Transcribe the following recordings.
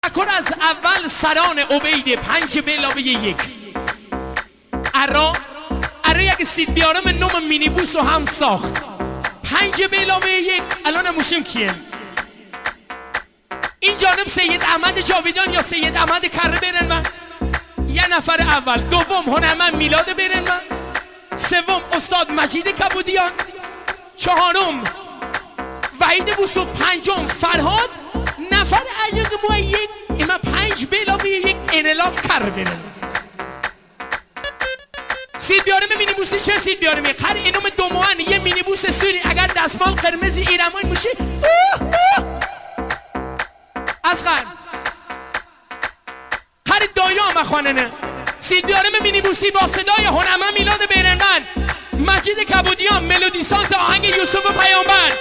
تفکر از اول سران عبید 5 به علاوه 1 ارا یک سید بیارم نوم مینیبوس رو هم ساخت 5 به علاوه 1 الان موشیم کیه؟ این جانب سید احمد جاویدان یا سید احمد کره برن من یه نفر اول، دوم هنرمند میلاد برن من، سوم استاد مجید کبودیان، چهارم وحید بوسو، پنجم فرهاد، نفر ایاد مو 1 اما 5 به علاوه 1 انلا کر برن. سید بیارم مینیبوسی چه سید بیارم هر اینوم دوموان یه مینیبوس سوری اگر دستمال قرمزی ایرمای موشی اصغر هر دایا مخواننه سید بیارم مینیبوسی با صدای هنرمند میلاد بیرنمند، مجید کبودیان، ملودی ساز آهنگ یوسف پیامبر.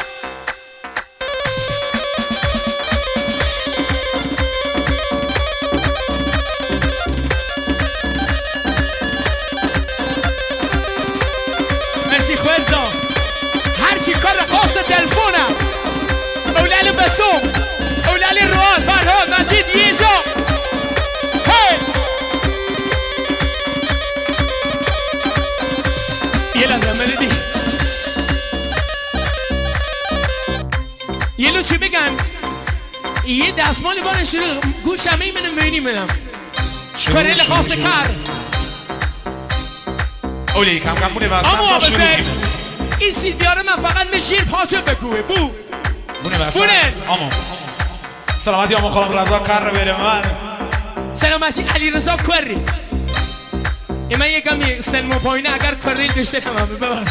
مرسی خوزا هرچی کار خاص تلفونم اولال بسوم اولال روال فرهاد مجید یه جا هی یه لحظه ملودی یه لو چی بگن یه دستمالی بارن شروع گوش همه ای منم بینی منم کارل خاص کر اولی کم کم بونه واسه اما بسید این سید بیاره من فقط مشیر پاچه بگوه بو بونه واسه بونه اما سلامتی اما خانم رضا کر بره من سلامتی علی رضا کری من یکم سلم و پایینه اگر کری داشته تمام ببخش.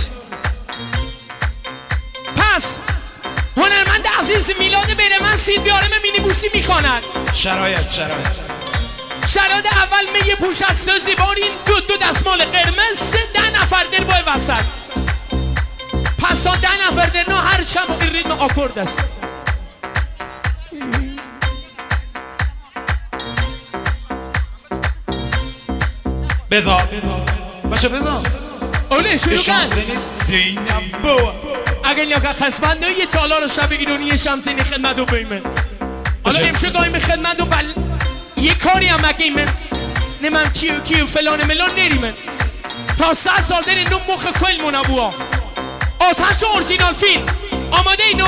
پس هنرمند عزیز میلاد بره من سید بیاره من مینیبوسی میخواند شرایط اول میه پوش از سازی بارین دو دستمال قرمز 10 نفر در بای وسط پس تا 10 نفر در نو هر چم و این ریتم آکورد است بذار بچه بذار اولی شروع کن دینم بوا اگر نیاکه خسبنده یه تالار شب ایرانی شمسینی خدمت رو بیمن حالا امشه قایم خدمت رو یه کاری هم اگه من نمیم کیو فلان ملان نریمن تا 100 سال در نو مخ کل منابوها آتش اورجینال فیلم آماده اینون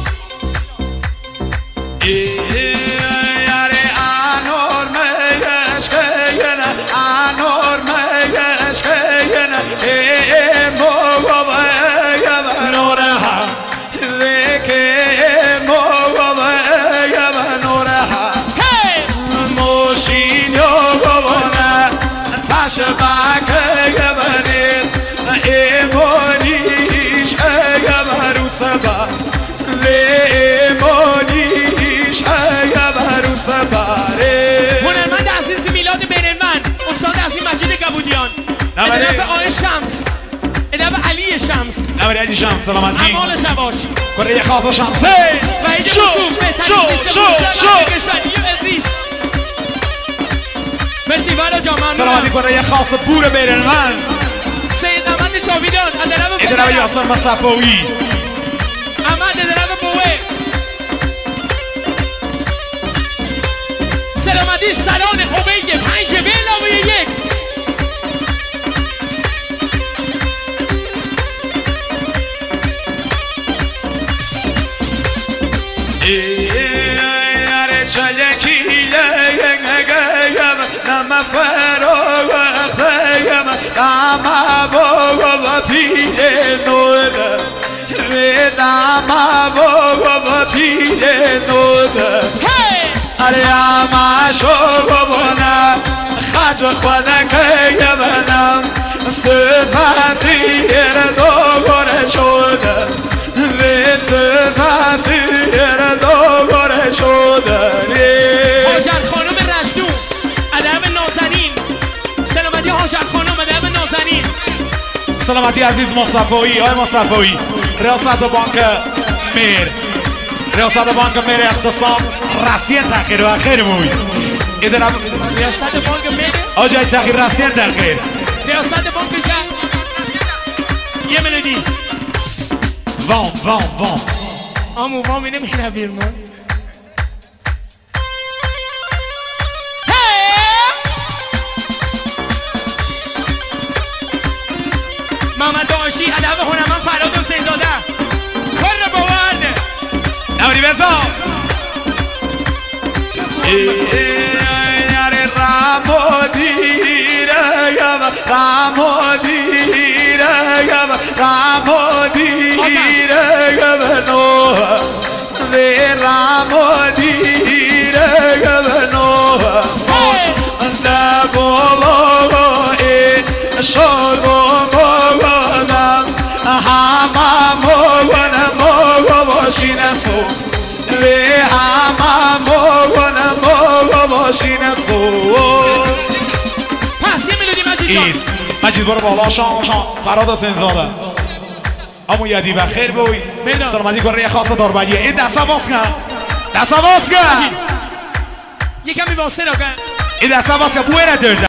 یاره آنور میگش کهینه آنور میگش کهینه موگو بگم نوره ها ویکه موگو بگم نوره ها موشین یوگو بونه تش بکه گبنید ایمونیش اگه رو سبا لیمونیش اگه رو سباره هنرمند عزیز میلاد بیرنمند، استاد عزیز مجید کبودیان، ادرف آقای شمس، ادرف علی شمس، نبری علی شمس سلامتی امال شواشی کره خاص شمسه وحید بوسوم بهترین سیستم روشن کشور یو ادریس. مرسی والا جان ممنونم. سلامتی کره خاص بور بیرنمند سید احمد جاویدان ادرف یاسر مصفوی احمد ادرف بوه سلامتی سلان عبید 5 به علاوه 1 یاره چلکیله نم فروغ خیم نم بوغ پیل نوده نم بوغ پیل نوده اره اما شوغ بونه خج خونه که بنم سوز سیر دوگره شده سوز سیر دوگره شده حاجت خانم رشدو ادب نازنین سلامتی حاجت خانم ادب نازنین سلامتی عزیز مصطفی آقای مصطفی ریاست بانک میر ریاست بانک میر اقتصاد رسیه تخیر و خیر موی ایدنم ریاست بانک میر آجای تخیر رسیه تخیر ریاست بانک شهر یه ملودی وام آمو وام اینه میره بیرون مجید ادب هنرمند فراد حسین داده کار باورده نوری بزا یاره رامو دیره رامو دیره رامو دیره نو به رامو دیره نو نگو شروع مگم همه مگم باشین سو به همه مگم باشین سو پس یه ملودی مجید جان ایس مجید برو بالا شام فراد حسین زاده امو یدی و خیر بوی سلامتی کن ریه خاص داربدیه این دسته باز کن دسته باز کن یه کمی واسه را کن این دسته باز کن بوی ندارده